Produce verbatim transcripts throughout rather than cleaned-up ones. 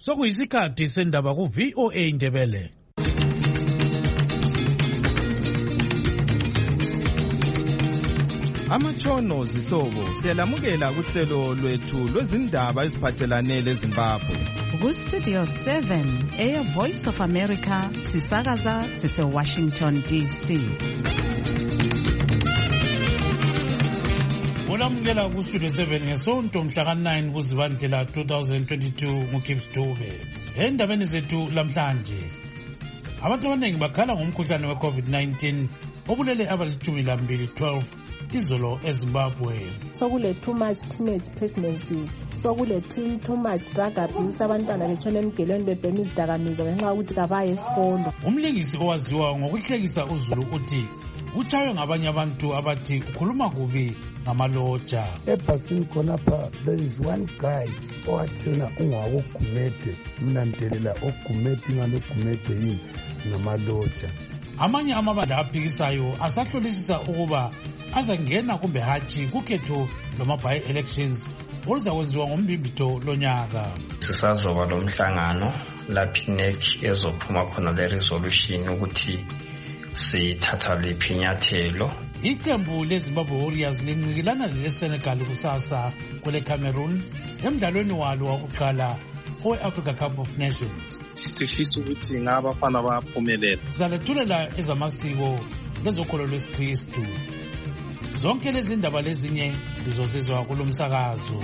Sokuyisikhathi sendaba ku V O A Ndebele. Amatshono zihlobo siyalamukela kuhlelo lwethu lwezindaba eziphathelane leZimbabwe. Ku Studio seven, Air Voice of America, sisakaza sise Washington D C. Ulamukela ku Studio seven ngesonto mhla ka nine kuZibandlela twenty twenty-two nguKips Dube. Endabeni zethu lamhlanje, abantu abaningi bakhala ngomkhuhlane we COVID nineteen obulele abalitshumi lambili twelve izolo eZimbabwe. Sokule too much teenage pregnancies, sokule too much drug abuse, abantwana betshona emgelweni bebhema izidakamizwa ngenxa yokuthi kabaye esikolo. Umlingisi owaziwa ngokuhlekisa uZulu uthi uchayo ngabanye abantu abathi ukhuluma kubi ngamaloja. Ebhasini khonapha there is one guy owathena ungawogumede mina ndelela ogumede ingalogumede yini ngamaloja. Amanye amabandla aphikisayo asahlolisisa ukuba azangena kumbe hatshi kukhetho loma-by elections oluzakwenziwa ngombimbito lonyaka. Sisazoba lomhlangano lapho I-N E C ezophuma khona le resolution ukuthi sithatha liphi inyathelo. Iqembu leZimbabwe Warriors lincikilana leSenegal kusasa kule Cameroon emdlalweni walo wokuqala owe-Africa Cup of Nations. Sifisa ukuthi ngabafana bayaphumelela. Sizalethulela ezamasiko lezokholo lwesikristu. Zonke lezi ndaba lezinye lizozizwa kulomsakazo.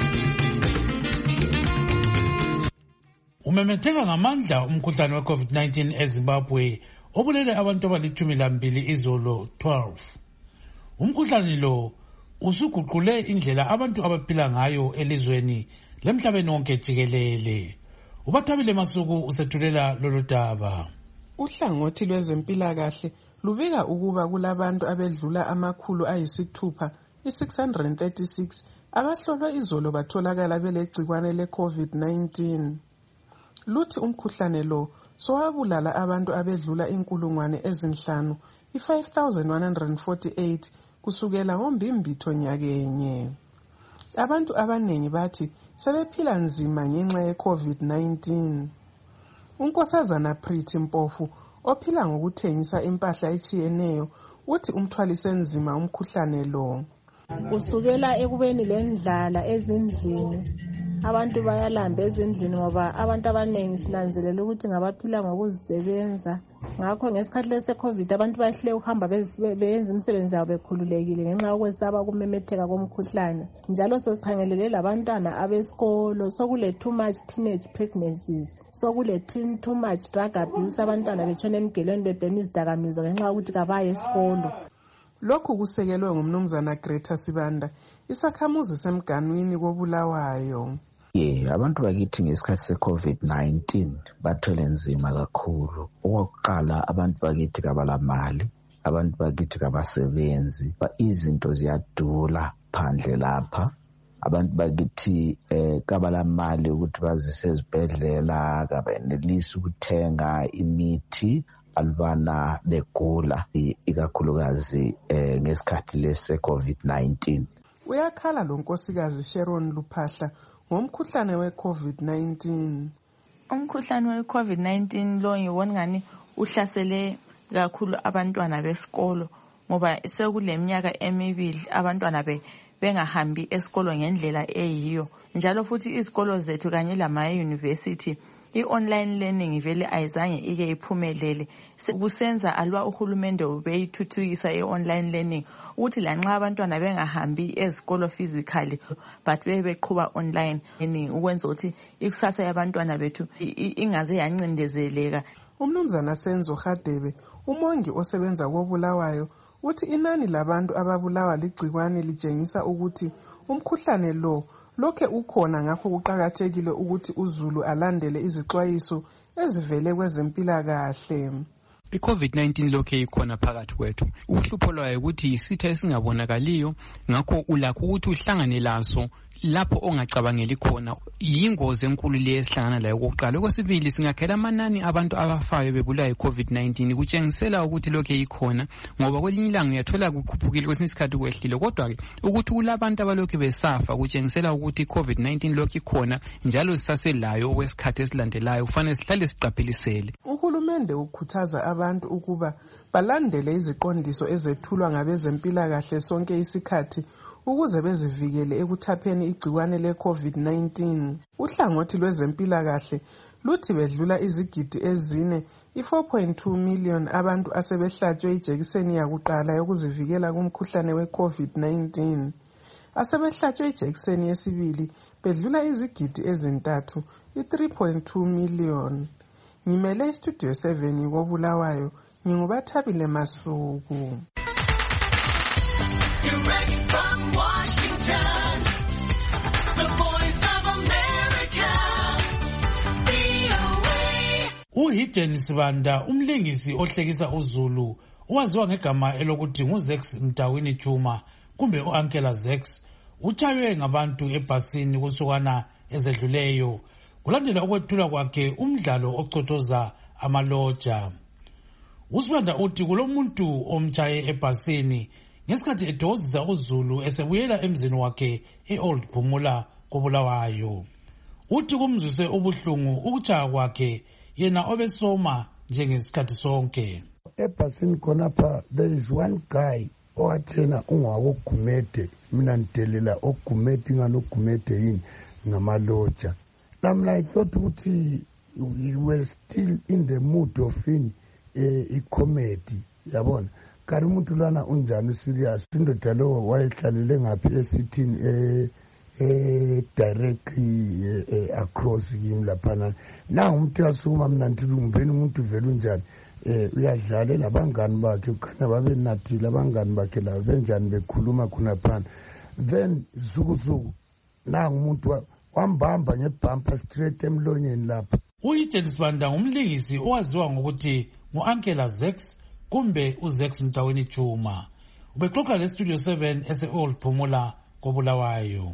Umemetheka ngamandla umkhuhlane we COVID nineteen eZimbabwe obulele abantu abalitshumi lambili izolo twelve. Umkhuhlane lo usuguqule indlela abantu abaphila ngayo elizweni lemhlabeni wonke jikelele. Ubathabile Masuku usethulela lolu daba. Uhlangothi lwezempilakahle lubika ukuba kulabantu abedlula amakhulu ayisithupha i-six hundred thirty-six abahlolwa izolo batholakala belegcikwane le-COVID nineteen. Luthi umkhuhlane lo sowabulala abantu abedlula inkulungwane ezinhlanu i-five thousand one hundred forty-eight kusukela ngombimbitho nyakenye. Abantu abanengi bathi sebephila nzima ngenxa ye-COVID nineteen. Unkosazana Pretty Mpofu ophila ngokuthengisa impahla etshiyeneyo uthi umthwalise nzima umkhuhlane lo. Kusukela ekubeni lendlala ezindlini, abantu bayalamba ezindlini ngoba abantu abanengi sinanzelela ukuthi ngabaphila ngokuzisebenza. Ngakho ngesikhathi lese COVID abantu bahle ukuhamba beyenza imisebenzi yabo bekhululekile ngenxa yokwesaba kumemetheka komkhuhlane. Njalo sesikhangelele labantwana abesikolo, sokule too much teenage pregnancies, sokule too much drug abuse, abantwana betshona emgelweni bebhema izidakamizwa ngenxa yokuthi kabaye esikolo. Lokhu kusekelwe ngumnumzana Greta Sibanda, isakhamuzi semganwini koBulawayo. Yeah, abantu bakithi ngesikhathi se-COVID nineteen bathwele nzima kakhulu. Okokuqala abantu bakithi kabalamali, abantu bakithi kabasebenzi, izinto ziyadula phandle lapha. Abantu bakithi eh kabalamali ukuthi bazise ezibhedlela, kabenelisi ukuthenga imithi albana begula ikakhulukazi eh ngesikhathi lese-COVID nineteen. Uyakhala lo nkosikazi Sharon Luphahla ngomkhuhlane we-COVID nineteen. Umkhuhlane we-COVID nineteen lo ngibona ngani uhlasele kakhulu abantwana besikolo ngoba sekuleminyaka emibili abantwana be bengahambi esikolo ngendlela eyiyo. Njalo futhi izikolo zethu kanye lama university i-online learning vele ayizange ike iphumelele. Kusenza alwa uhulumende ubeyithuthukisa i-online learning ukuthi lanxa abantwana bengahambi ezikolo physically but bebeqhuba online learning ukwenza ukuthi ikusasa yabantwana bethu ingaze yancindezeleka. Umnumzana Senzo Hadebe, umongi osebenza koBulawayo, uthi inani labantu ababulawa ligcikwane litshengisa ukuthi umkhuhlane lo lokhe ukhona, ngakho kuqakathekile ukuthi uZulu alandele izixwayiso ezivele kwezempilakahle. I-COVID nineteen lokhe ikhona phakathi kwethu. Uhlupho lwayo ukuthi isitha esingabonakaliyo, ngakho ulakho ukuthi uhlangane laso lapho ongacabangeli khona yingozi enkulu le esihlangana layo kokuqala. Okwesibili, singakhela amanani abantu abafayo bebulawa yi-COVID nineteen kutshengisela ukuthi lokho ikhona, ngoba kwelinye ilanga uyathola kukhuphukile, kwesinye isikhathi kwehlile, kodwa-ke ukuthi kulabantu abalokhu besafa kutshengisela ukuthi i-COVID nineteen lokho ikhona njalo sisaselayo okwesikhathi esilandelayo, kufanele sihlale siqaphelisele. Uhulumende ukhuthaza abantu ukuba balandele iziqondiso ezethulwa ngabezempilakahle sonke isikhathi ukuze bezivikele ekuthapheni igciwane le-COVID nineteen. Uhlangothi lwezempilakahle luthi bedlula izigidi ezine i-four point two million abantu asebehlatshwe ijekiseni yakuqala yokuzivikela kumkhuhlane we-COVID nineteen. Asebehlatshwe ijekiseni yesibili bedlula izigidi ezintathu i-three point two million. Ngimele istudio seven koBulawayo, ngingubathabile Masuku. Direct from Washington, the voice of America, V O A. uHidden Sibanda, umlingisi ohlekisa uZulu, owaziwa ngegama elokuthi nguZex Mtawini Chuma kumbe uAnkela Zex, utshaywe ngabantu ebhasini kusukana ezedluleyo kulandela ukwethula kwakhe umdlalo ocothoza amaloja. uSibanda uthi kulomuntu omtshaye ebhasini ngesikhathi edozisa uZulu esebuyela emzini wakhe e-Old Phumula koBulawayo. Uthi kumzwise ubuhlungu ukutshaya kwakhe yena obesoma njengesikhathi sonke. Ebhasini khonapha there is one guy owathena ungwakogumede, mina ndelela ogumede ingani ogumede yini ngamaloja. Namla I thought ukuthi we were still in the mood of in a comedy, yabona. Kari umuntu lana unjani serious, indoda lo wayehlalele ngaphi esithini eh eh directly eh, across kimi laphana. Na umuntu yasuma mina ngithi umbeni umuntu vele unjani eh uyadlala labangani bakhe ukhanya babe nathi labangani bakhe la benjani bekhuluma khona phana. Then zukuzuku na umuntu wambamba ngebumper straight emlonyeni lapha. uHidden Sibanda ngumlingisi owaziwa ngokuthi nguAnkela Zex kumbe uZex Mtawini Chuma. Ubexoxa leStudio seven ese-Old Phumula koBulawayo.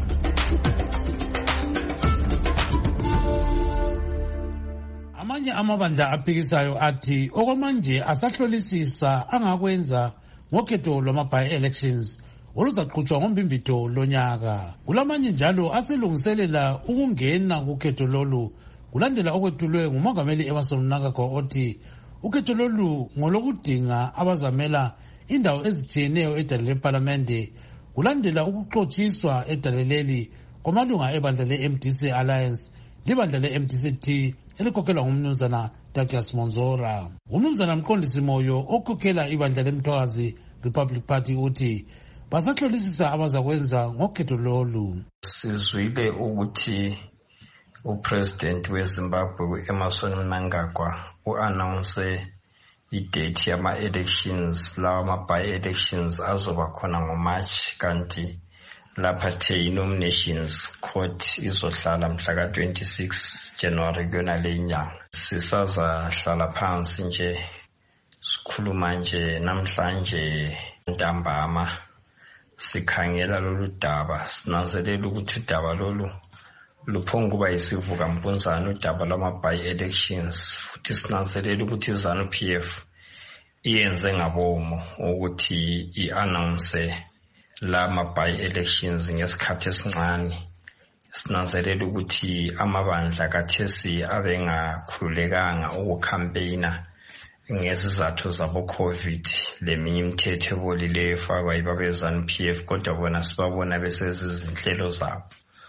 Amanye amabandla aphikisayo athi okwamanje asahlolisisa angakwenza ngokhetho lwama-by-elections oluzaqhutshwa ngombimbitho lonyaka. Kulamanye njalo aselungiselela ukungena kukhetho lolu kulandela okwethulwe ngumongameli Emmerson Mnangagwa othi ukhetho lolu ngolokudinga abazamela indawo ezitshiyeneyo edale leParlamente kulandela ukuxotshiswa edale leli kwamalunga ebandla le-M D C Alliance libandla le-M D C T elikhokhelwa ngumnumzana Douglas Monzora. Umnumzana Mqondisi Moyo okhokhela ibandla leMthwakazi Republic Party uthi basahlolisisa abazakwenza ngokhetho lolu. Sizwile ukuthi uPresident weZimbabwe uEmmerson Mnangagwa u-announce idate yama-elections, lawa ma-by-elections azoba khona ngoMarch, kanti lapha the i-nominations court izohlala mhla ka twenty-six January kuyona le nyanga. Sisazahlala phansi nje sikhuluma nje namhlanje ntambama sikhangela lolu daba, sinanzelela ukuthi udaba lolu luphonga kuba yisivuka mpunzana udaba lwama-by-elections, futhi sinanzelela ukuthi iZANU-P F iyenze ngabomo ukuthi i-announce lama by-elections ngesikhathi esincane. Sinanzelela ukuthi amabandla kathesi abengakhululekanga ukukhampeyina ngezizathu zabo COVID leminye imithetho ebolileyo efakwa yibabe ZANU-P F, kodwa bona sibabona besezizinhlelo zabo.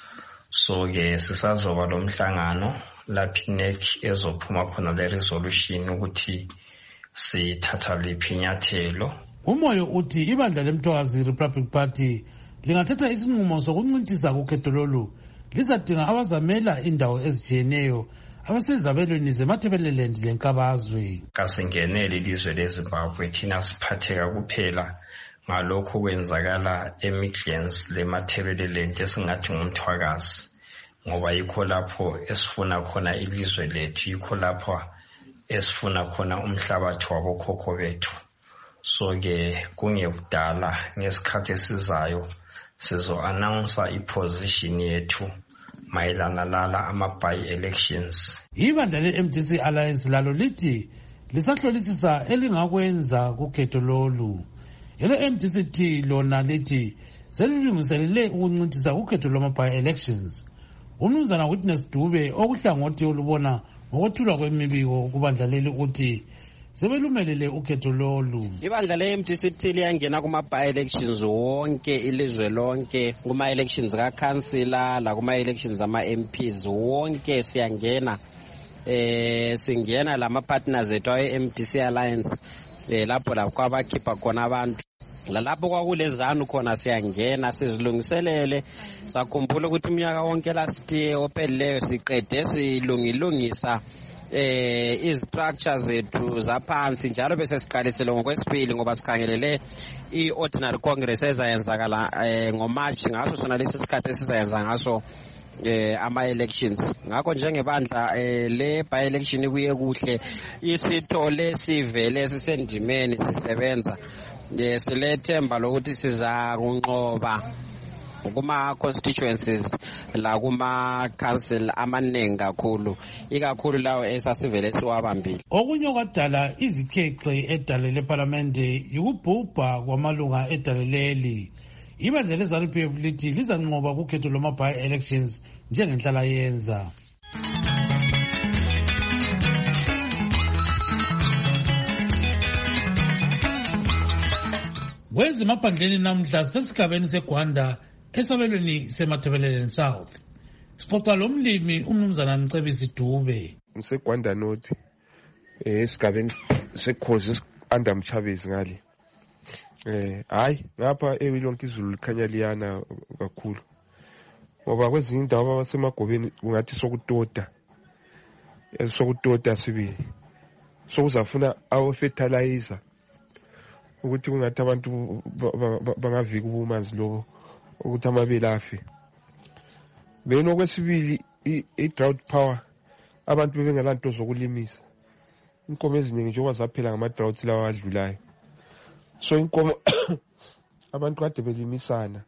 So ke sisazoba lo mhlangano lapho I N E C ezophuma khona le resolution ukuthi sithatha liphi inyathelo. Umoyo uthi ibandla leMthwakazi Republic Party lingathatha isinqumo sokuncintisa kukhetho lolu lizadinga abazamela indawo ezitshiyeneyo abasezabelweni zeMatabeleland leNkabazwe. Kasingenele ilizwe leZimbabwe thina siphatheka kuphela ngalokho kwenzakala eMidlands leMatabeleland esingathi ngumthwakazi, ngoba yikho lapho esifuna khona ilizwe lethu, yikho lapho esifuna khona umhlabathi wabokhokho bethu. So ke kungekudala ngesikhathi esizayo sizo-announcer iposition yethu mayelana lala ama-by-elections. Ibandla le-M D C Alliance lalo lithi lisahlolisisa elingakwenza kukhetho lolu. Ele-M D C T lona lithi selilungiselele ukuncintisa ukhetho lwama-by-elections. Umnumzana Witness Dube okuhlangothi olubona ngokwethulwa kwemibiko kubandla leli uthi sebelumelele ukhetho lolu. Ibandla le-M D C T liyangena kuma-by-elections wonke ilizwe lonke, kuma-elections ka-councillor lakuma-elections ama-M Ps wonke siyangena. Eh singena lama-partners ethu awe-M D C Alliance eh lapho lapho abakhipha khona abantu. Lalapho kwakulezanu khona siyangena sizilungiselele. Sakhumbula ukuthi umnyaka wonke last year ophelileyo siqede silungilungisa eh istructures zethu zaphansi njalo bese siqalisele ngokwesibili ngoba sikhangelele i-ordinary congress ezayenzakala eh ngoMarch ngaso sona lesi sikhathi esizayenza ngaso eh ama-elections. Ngakho njengebandla eh le by-election kuye kuhle isithole sivele sisendimeni sisebenza silethemba lokuthi siza kunqoba kuma-constituencies la kuma-council amaningi kakhulu ikakhulu lawo esasivele siwabambile. Okunye okwadala izikhexe edale lephalamende yikubhubha kwamalunga edale leli. Ibandla le-ZANU P F lithi lizanqoba kukhetho lwama-by-elections njengenhlala yenza. Kwezemaphandleni namhla sesigabeni seGwanda esabelweni seMatabeleland South. Sixoxa lomlimi umnumzana Mcebisi Dube. Ngisegwanda North esigabeni sekhozi under Mchabezi ngale. Eh hayi ngapha ewilonke izulu likhanya liyana kakhulu. Ngoba kwezinye indawo abasemagobeni ungathi sokutoda. Esokutota sibili. Sokuzafuna awu fertilizer. Ukuthi kungathi abantu bangavika ubumanzi lobo ukuthi amabele afe. Beno kwesibili i-drought power abantu bebengelanto zokulimisa. Inkomo eziningi njengoba zaphela ngama-drought lawa adlulayo. So inkomo abantu kade belimisana.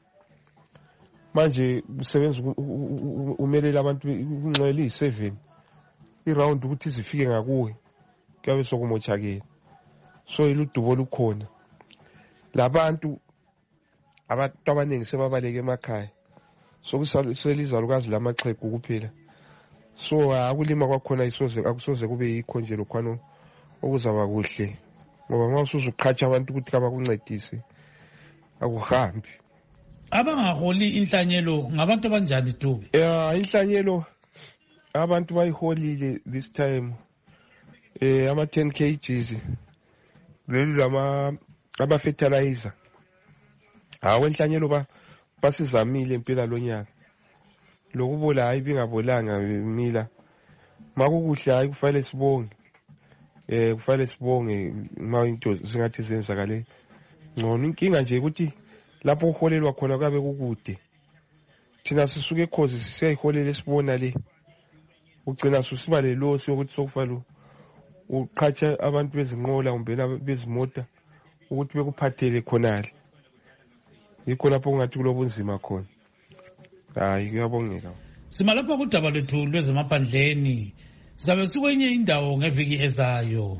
Manje usebenza umelela abantu unxele i-seven. I-round ukuthi zifike ngakuwe kuyabe sokumochakela. So iludubo lukhona. Labantu abantu abaningi sebabaleke emakhaya. So kuselizwalukazi lamaxhegu kuphela. So akulima kwakhona isoze akusoze kube yikho nje lokhwano okuzaba kuhle. Ngoba mawusuza uqhatsha abantu ukuthi abakuncedise akuhambi. Abangaholi inhlanyelo ngabantu abanjani Dube? Yeah, inhlanyelo abantu bayiholile this time. Eh ama ten kilograms. Leli lama aba fertilizer. Hawe inhlanyelo ba basizamile impela lonyaka. Lokubola hayi bingabolanga mila. Makukuhle hayi kufanele sibonge. Eh kufanele sibonge ma into singathi zenzakale. Ngcono inkinga nje ukuthi lapho uholelwa khona kabe kukude. Thina sisuke ekhozi siyayiholela esibona le. Ugcina susiba le losi ukuthi sokufalo uqhatsha abantu bezinqola kumbe bezimota ukuthi bekuphathele khonale. Yikho lapho kungathi kulobunzima khona. Hayi kuyabongeka. Simalapha kudaba lethu lwezemaphandleni. Sizabe sikwenye indawo ngeviki ezayo.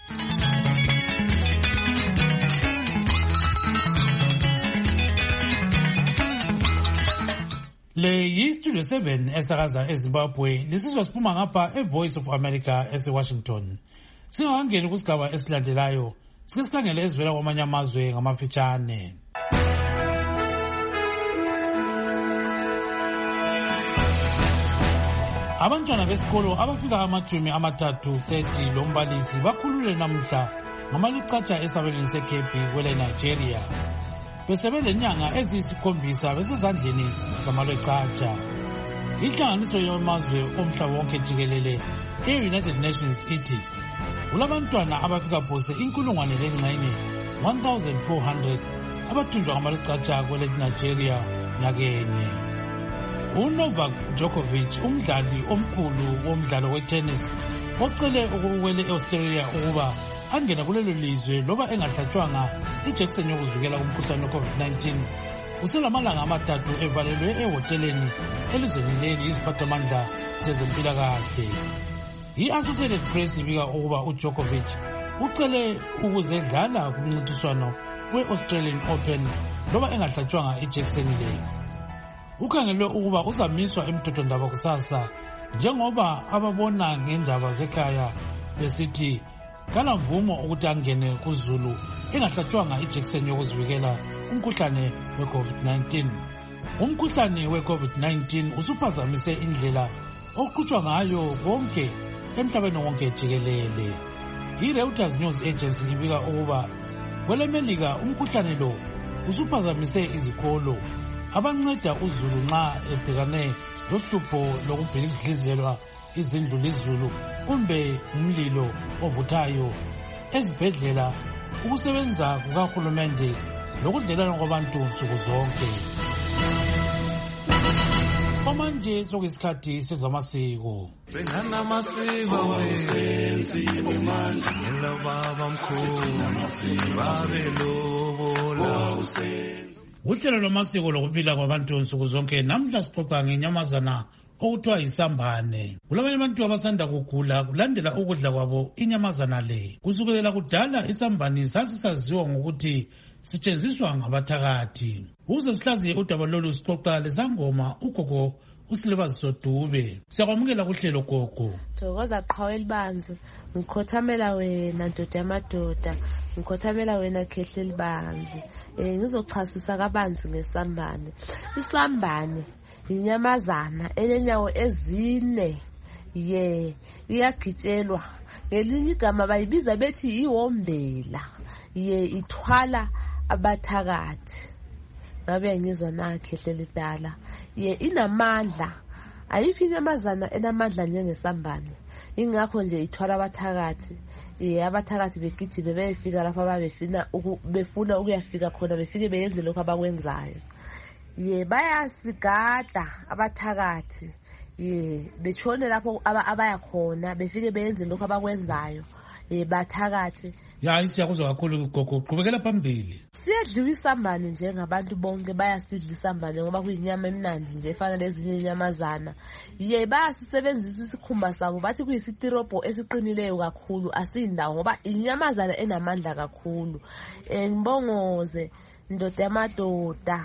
Le yi-Studio seven esakaza eZimbabwe lisizwa siphuma ngapha eVoice of America eseWashington. Singakangeni kusigaba esilandelayo sike sikhangele ezivela kwamanye amazwe ngamafitshane. Abantwana besikolo abafika amathumi amathathu thirty lombalisi bakhulule namhla ngamalicatha esabelweni seKepi kwele Nigeria. Besebelenyanga eziyisikhombisa besezandleni zamalweqatha. Inhlanganiso yamazwe omhlaba wonke jikelele e-United Nations ithi kulabantwana abafika phose inkulungwane lengxenye one thousand four hundred abathunjwa ngamalweqatha kwele Nigeria nyakenye. uNovak Djokovic umdlali omkhulu womdlalo wetennis ocele ukuwele eAustralia ukuba angena kulelo lizwe loba engahlatshwanga ijekiseni yokuvikela umkhuhlane we-COVID nineteen uselamalanga amathathu evalelwe ehoteleni elizweni leli iziphathamandla zezempilakahle. I-Associated Press ibika ukuba uDjokovic ucele ukuzedlala kumncintiswano we-Australian Open loba engahlatshwanga ijekiseni leyo. Ukhangelwe ukuba uzamiswa emthethwandaba kusasa njengoba ababona ngendaba zekhaya besithi kalamvumo ukuthi angene kuZulu engahlatshwanga ijekiseni yokuzivikela umkhuhlane we-COVID nineteen. Umkhuhlane we-COVID nineteen usuphazamise indlela okuqhutshwa ngayo konke emhlabeni wonke jikelele. I-Reuters News Agency ibika ukuba kwelemelika umkhuhlane lo usuphazamise izikolo abanceda uZulu nxa ebhekane lohlupho lokubhidlizelwa izindlu lizulu kumbe umlilo ovuthayo ezibhedlela, ukusebenza kukahulumende lokudlelana kwabantu nsuku zonke. Manje sokuyisikhathi sezamasiko. Sengana amasiko wesenzi wemandla ngelo baba mkhulu babelobola usenzi. Uhlelo lwamasiko lokuphila kwabantu nsuku zonke namhla sixoxa ngenyamazana okuthiwa yisambane. Kulabanye abantu abasanda kugula kulandela ukudla kwabo inyamazana le. Kusukela kudala isambane sasisaziwa ngokuthi sisetshenziswa ngabathakathi. Uze sihlaziye udaba lolu sixoxa lezangoma ugogo uSilibaziso Dube. Siyakwamukela kuhlelo gogo. Thokoza qhawela banzi, ngikhothamela wena ndoda yamadoda, ngikhothamela wena khehle libanzi. Eh ngizochasisa kabanzi ngesambane. Isambane inyamazana enenyawo ezine. Ye, iyagitshelwa. Ngelinye igama bayibiza bethi iwombela. Ye, ithwala abathakathi. Ngabe ngizwa nakhe hleli dala. Ye, inamandla. Ayikho inyamazana enamandla njengesambane. Ingakho nje ithwala abathakathi. Ye, abathakathi begijime beyefika lapha babefina befuna ukuyafika khona befike beyenze lokho abakwenzayo. Ye, bayasigada abathakathi. Ye, betshone lapho abaya khona befike beyenze lokho abakwenzayo. Ye, bathakathi. Ya isiyakuzwa kakhulu gogo, qhubekela phambili. Siyadliwa isambane njengabantu bonke bayasidla isambane ngoba kuyinyama emnandi nje efana lezinye inyamazana. Ye, bayasisebenzisa isikhumba sabo bathi kuyisitiropo esiqinileyo kakhulu asindawo ngoba inyamazana enamandla kakhulu. Eh ngibongoze ndoda yamadoda.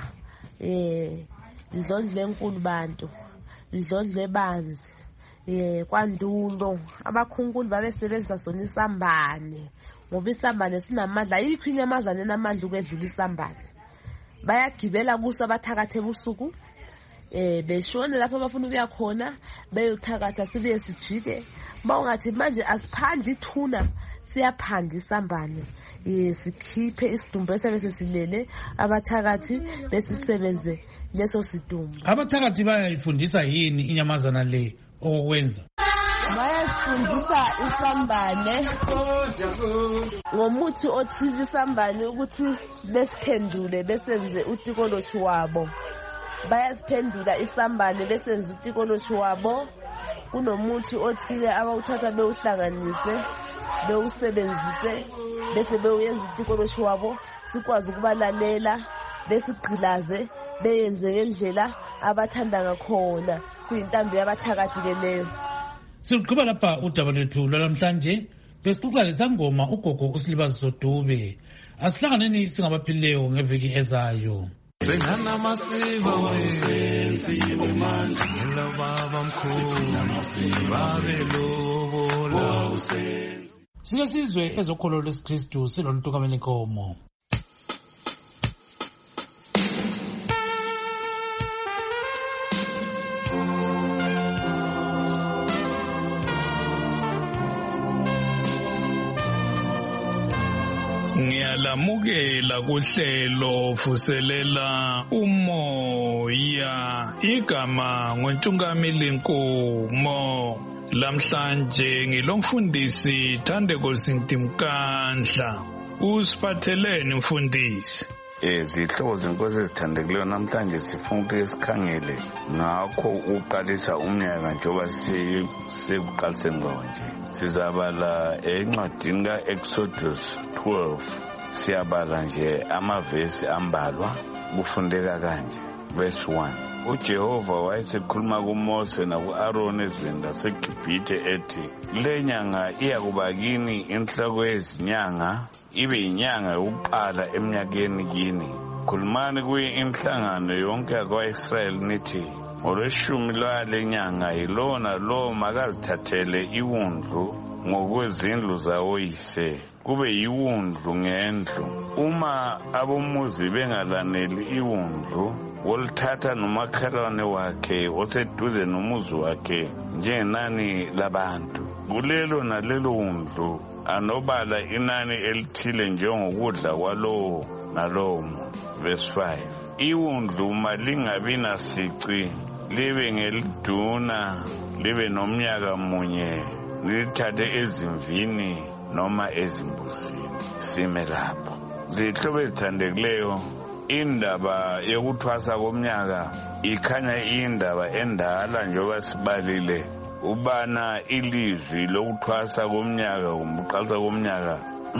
Eh idlondle enkulu bantu. Idlondle banzi. Eh kwandulo abakhunkulu babesebenzisa sona isambane. Ngoba isambane sinamandla, ayikho inyamazana enamandla ukwedlula isambane. Bayagibela kuso abathakathe ebusuku. Eh beshone lapho abafuna ukuya khona, beyothakatha sibuye sijike. Bawungathi manje asiphandi ithuna, siyaphanda isambane. Eh sikhiphe isidumbu esebese silele abathakathi besisebenze leso sidumbu. Abathakathi bayayifundisa yini inyamazana le okwenza? Bayasifundisa isambane ngomuthi othile isambane ukuthi besiphendule besenze utikoloshi wabo. Bayasiphendula isambane besenze utikoloshi wabo. Kunomuthi othile abawuthatha bewuhlanganise bewusebenzise bese beyenza utikoloshi wabo sikwazi ukubalalela besigqilaze beyenze ngendlela abathanda ngakhona kuyintambo yabathakathi ke leyo. Siqhubeka lapha udaba lwethu lwalamhlanje besixoxa lesangoma ugogo uSilibaziso Dube. Asihlanganeni singabaphilileyo ngeviki ezayo. Sengana amasiko wesenzi wemandla ngelo baba mkhulu babelobola usenzi. Sike sizwe ezokholo lwesikristu silontukameni nkomo. Ngiyalamukela kuhlelo fuselela umoya igama ngoNtungamili Nkomo. Lamhlanje ngilomfundisi Thandeko Sintimkandla. Usiphatheleni mfundisi? Izihlobo zenkosi ezithandekileyo namhlanje sifuna ukuthi sikhangele ngakho uqalisa umnyaka njengoba sekuqaliseni kwawo nje. Sizabala encwadini ka-Exodus twelve, siyabala nje amavesi ambalwa kufundeka kanje. Verse one. uJehova wayesekhuluma kuMose naku-Aroni ezweni laseGibhithe ethi, le nyanga iyakuba kini inhloko yezinyanga, ibe yinyanga yokuqala eminyakeni kini. Khulumani kuyo inhlangano yonke yakwa-Israyeli nithi, ngolweshumi lwale nyanga yilo nalo makazithathele iwundlu ngokwezindlu zawoyise, kube yiwundlu ngendlu. Uma abomuzi bengalaneli iwundlu, wolithatha nomakhelwane wakhe oseduze nomuzi wakhe njengenani labantu. Kulelo nalelo wundlu anobala inani elithile njengokudla kwalowo nalowo. Verse five. Iwundlu malingabi nasici, libe ngeliduna, libe nomnyaka munye, lilithathe ezimvini noma ezimbuzini. Sime lapho. Zihlobo ezithandekileyo, indaba yokuthwasa komnyaka ikhanya indaba endala njengoba sibalile ubana ilizwi lokuthwasa komnyaka kumqalisa komnyaka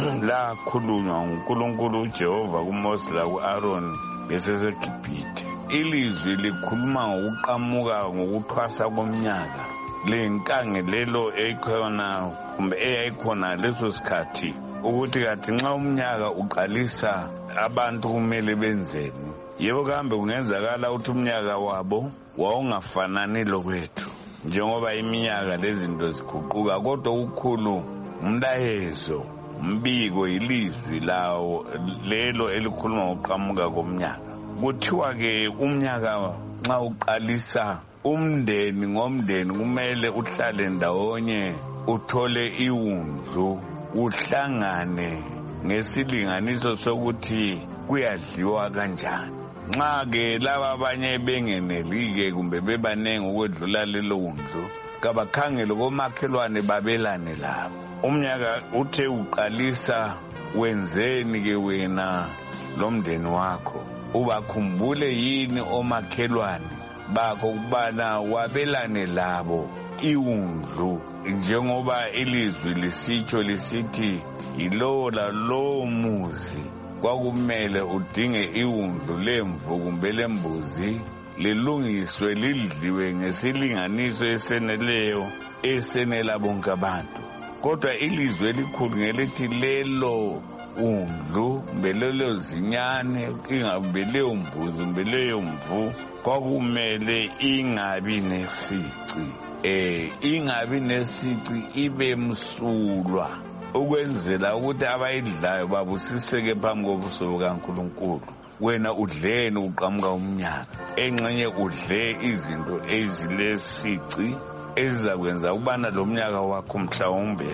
la khulunywa nguNkulunkulu uJehova kuMose laku-Aroni beseseGibhithe. Ilizwi likhuluma ngokuqamuka ngokuthwasa komnyaka, lenkangelelo ekhona kumbe eyayikhona leso sikhathi ukuthi kathi nxa umnyaka uqalisa abantu kumele benzeni. Yebo kambe kungenzakala ukuthi umnyaka wabo wawungafanani lokwethu njengoba iminyaka lezinto ziguquka, kodwa ukukhulu umlayezo, umbiko, ilizwi lawo lelo elikhuluma ngokuqhamuka komnyaka. Kuthiwa-ke umnyaka nxa uqalisa, umndeni ngomndeni kumele uhlale ndawonye, uthole iwundlu, uhlangane ngesilinganiso sokuthi kuyadliwa kanjani. Nxa-ke laba abanye bengeneli-ke kumbe bebanengi ukwedlula lelo wundlu, kabakhangele komakhelwane babelane labo. Umnyaka uthe uqalisa, wenzeni-ke wena lomndeni wakho? Ubakhumbule yini omakhelwane bakho ukubana wabelane labo iwundlu, njengoba ilizwi lisitsho lisithi yilowo lalowo muzi kwakumele udinge iwundlu lemvu kumbe lembuzi, lilungiswe lidliwe ngesilinganiso eseneleyo esenela bonke abantu. Kodwa ilizwi elikhulu ngelithi lelo undlu kumbe lelo zinyane, ingabe leyo mbuzi kumbe leyo mvu, kwakumele ingabi nesici. Eh ingabi nesici, ibe msulwa, ukwenzela ukuthi abayidlayo babusiseke phambi kobuso bukaNkulunkulu. Wena udleni uqhamuka umnyaka? Engxenye udle izinto ezilesici ezizakwenza ukubana lo mnyaka wakho mhlawumbe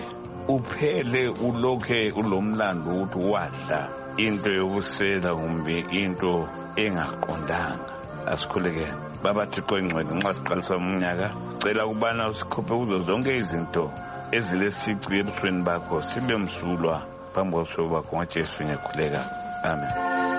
uphele ulokhe ulomlando ukuthi wadla into yokusela kumbe into engaqondanga. Asikhulekeni Baba Thixo engcwele, nxa siqalisa umnyaka cela ukubana usikhuphe kuzo zonke izinto ezilesici ebusweni bakho, sibe msulwa phambi kobuso bakho ngoJesu ngiyakhuleka. Amen.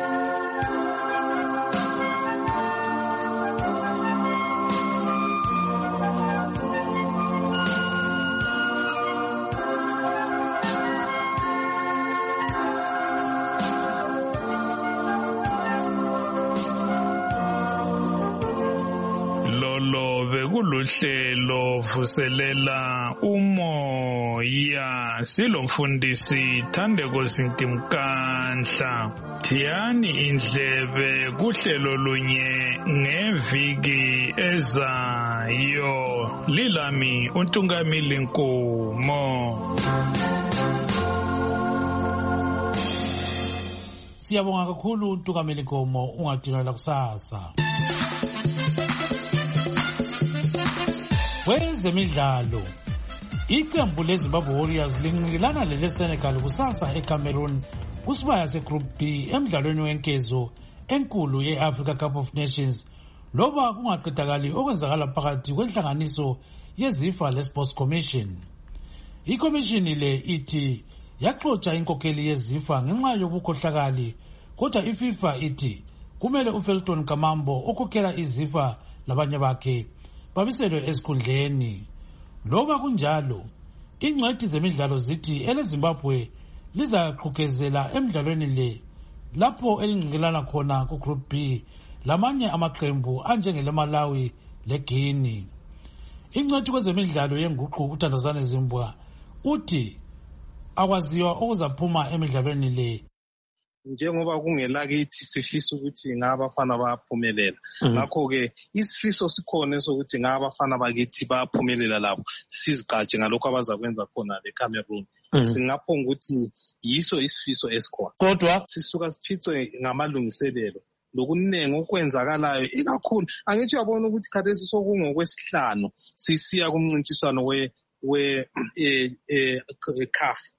Hlelo vuselela umoya, silomfundisi Thandeko Sintimkanhla. Thiyani indlebe kuhlelo lunye ngeviki ezayo. Lilami uNtungamili Nkomo. Siyabonga kakhulu uNtungamili Nkomo, ungadinela kusasa. Kwezemidlalo, iqembu leZimbabwe Warriors linqikilana leleSenegal kusasa eCameroon kusibaya seGroup B emdlalweni wenkezo enkulu ye-Africa Cup of Nations, loba kungaqedakali okwenzakala phakathi kwenhlanganiso yeZIFA leSports Commission. Ikomishini le ithi yaxotsha inkokheli yeZIFA ngenxa yobukhohlakali, kodwa iFIFA ithi kumele uFelton Kamambo okhokhela iZIFA labanye bakhe babiselwe esikhundleni. Loba kunjalo, ingcwethi zemidlalo zithi eleZimbabwe lizaqhukezela emidlalweni le lapho elingqinelana khona ku-Group B lamanye amaqembu anjengeLemalawi leGuinea. Ingcwethi kwezemidlalo yenguqu uThandazani Zimbwa uthi akwaziwa okuzaphuma emidlalweni le. Njengoba kungelakithi sifisa ukuthi ngabafana bayaphumelela, ngakho-ke isifiso sikhona sokuthi ngabafana bakithi bayaphumelela lapho siziqatshe ngalokho abazakwenza khona leCameroon. Singaphonga ukuthi yiso isifiso esikhona, kodwa sisuka siphithwe ngamalungiselelo lokuningi okwenzakalayo ikakhulu. Angithi uyabona ukuthi khathesi sokungokwesihlanu sisiya kumncintiswano we we C A F.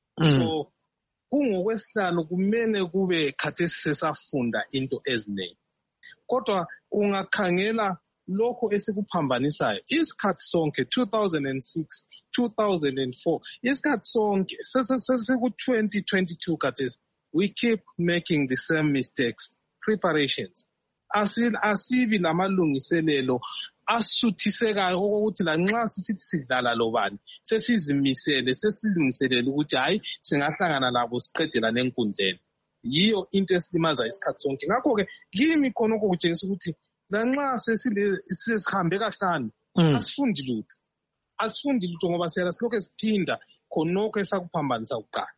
So kungokwesihlanu kumele kube khathesi sesafunda into eziningi, kodwa ungakhangela lokho esikuphambanisa isikhathi sonke two thousand six two thousand four isikhathi sonke sesiku twenty twenty-two khathesi we keep making the same mistakes. Preparations asil asibi lamalungiselelo asuthisekayo okokuthi lanxa sisithi sidlala lobani sesizimisele sesilungiselele ukuthi hayi singahlangana labo siqedelane enkundleni. Yiyo into esilimaza isikhathi sonke. Ngakho ke kimi khona okutshengisa ukuthi lanxa sesile sesihambe kahlanu asifundi lutho asifundi lutho ngoba siyala silokho siphinda khonokho esakuphambanisa kuqala.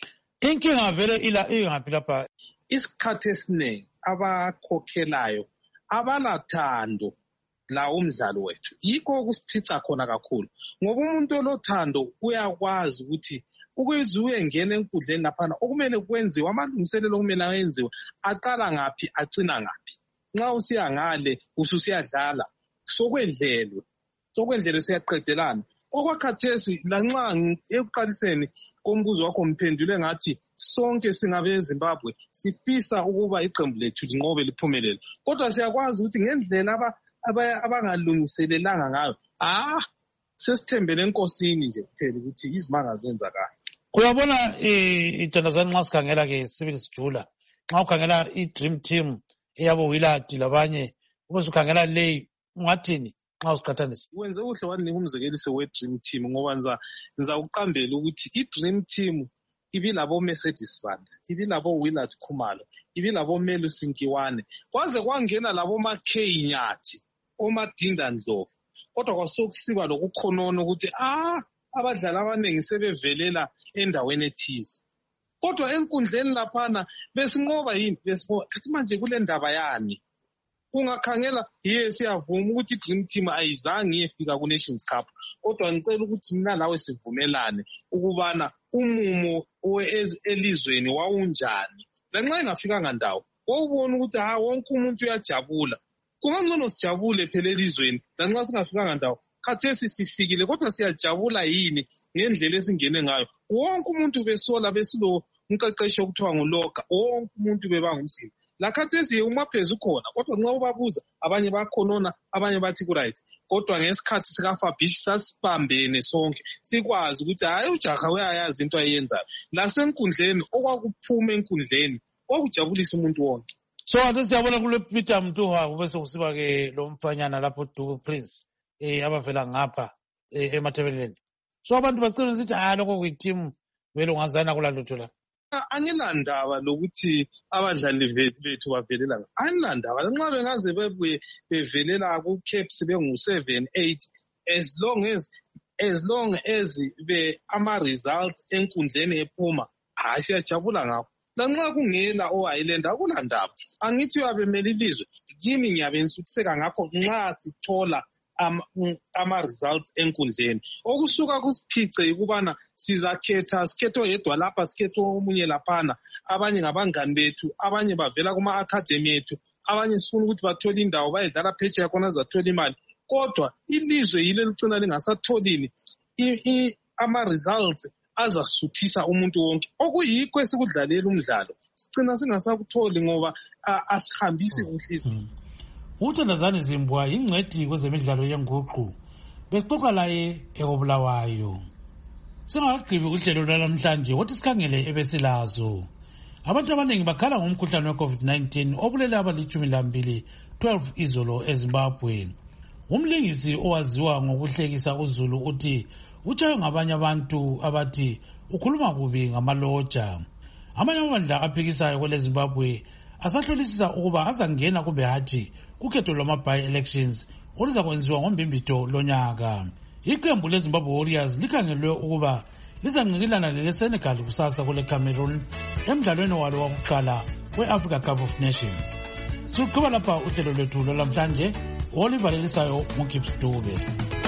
Inkinga vele ila ingaphi lapha? Isikhathi esiningi abakhokhelayo abalathando la umdlalo wethu, yikho ukusiphica khona kakhulu ngoba umuntu olothando uyakwazi ukuthi ukuze uyengena enkundleni laphana okumele kwenziwe amalungiselelo okumele ayenziwe aqala ngaphi agcina ngaphi. Nxa usiya ngale ususiyadlala sokwendlelwe sokwendlelwe siyaqedelana. Okwakhathesi lanxa ekuqaliseni kombuzo wakho mphendule ngathi sonke singabe eZimbabwe sifisa ukuba iqembu lethu linqobe liphumelele, kodwa siyakwazi ukuthi ngendlela abangalungiselelanga ngayo ah sesithembele enkosini nje kuphela ukuthi izimanga zenza kahle. Uyabona iThandazani nxa sikhangela ke sibili sijula nxa ukhangela i-Dream Team eyabo Willard labanye ube sukhangela le ungathini nxa usiqhathanisa? Wenze kuhle wanika umzekeliso we-Dream Team ngoba nza nza uqambela ukuthi i-Dream Team ibilabo Mercedes Banda, ibilabo Willard Khumalo, ibilabo Melu Sinkiwane, kwaze kwangena labo Ma-K Nyathi, oMadinda Ndlovu. Kodwa kwasokusiba lokukhonona ukuthi ah abadlali abaningi sebevelela endaweni ethize. Kodwa enkundleni laphana besinqoba yini besinqoba kathi manje kule ndaba yani. Ungakhangela yes siyavuma ukuthi i-Dream Team ayizange iyefika ku-Nations Cup, kodwa ngicela ukuthi mina lawe sivumelane ukubana umumo elizweni wawunjani. Lanxa engafikanga ndawo wawubona ukuthi ha wonke umuntu uyajabula. Kungangcono sijabule phela elizweni lanxa singafikanga ndawo. Khathesi sifikile kodwa siyajabula yini ngendlela esingene ngayo. Wonke umuntu besola besilo umqeqesho okuthiwa nguloka, wonke umuntu bebangumsini. La khathesi umaphezulu khona kodwa nxa ubabuza abanye bakhonona abanye bathi ku-right. Kodwa ngesikhathi sikaFabish sasibambene sonke sikwazi ukuthi hayi ujaha uyayazi into ayenzayo. Lasenkundleni okwakuphuma enkundleni okujabulisa umuntu wonke. So ade siyabona kule Peter Mtuha kube sokusiba ke lo mfanyana lapho Duku Prince eh abavela ngapha eMatabeleland. So abantu bacela sithi hayi lokho kuyiteam vele ungazana kulalutho la. Angilandaba lokuthi abadlali bethu bavelela ngapha. Angilandaba nxa bengaze bebuye bevelela ku-caps bengu seven eight as long as as long as be ama results enkundleni ephuma hayi siyajabula ngakho. Lanxa kungela oWineland akulandaba. Angithi uyabemela ilizwe kimi ngiyabensuthiseka ngakho nxa sithola ama ama results enkundleni okusuka kusiphice ukubana sizakhetha sikhetho yedwa lapha sikhetho omunye laphana abanye ngabangani bethu abanye bavela kuma academy ethu abanye sifuna ukuthi bathole indawo bayedlala phetsheya khona zathola imali kodwa ilizwe yile licina lingasatholini ama results azasuthisa umuntu wonke okuyikho esikudlalela umdlalo sicina singasakutholi ngoba asihambisi kuhle. uThandazani Zimbwa ingcwethi kwezemidlalo yenguqu besixoxa laye ekobulawayo. Singakagqibi uhlelo lwalamhlanje wothi sikhangele ebesilazo. Abantu abaningi bakhala ngomkhuhlane we-COVID nineteen obulele abalitshumi lambili twelve izolo eZimbabwe. Umlingisi owaziwa ngokuhlekisa uZulu uthi utshaywe ngabanye abantu abathi ukhuluma kubi ngamaloja. amanye amandla aphikisayo kwele Zimbabwe asahlolisisa ukuba azangena kumbe hathi kukhetho lwama-by-elections oluzakwenziwa ngombimbito lonyaka. Iqembu leZimbabwe Warriors likhangelwe ukuba lizanqikilana leleSenegal kusasa kule Cameroon emdlalweni walo wokuqala we-Africa Cup of Nations. Siqhuba lapha uhlelo lwethu lwamhlanje. Oliver Lelisayo, Mukipsi Dube.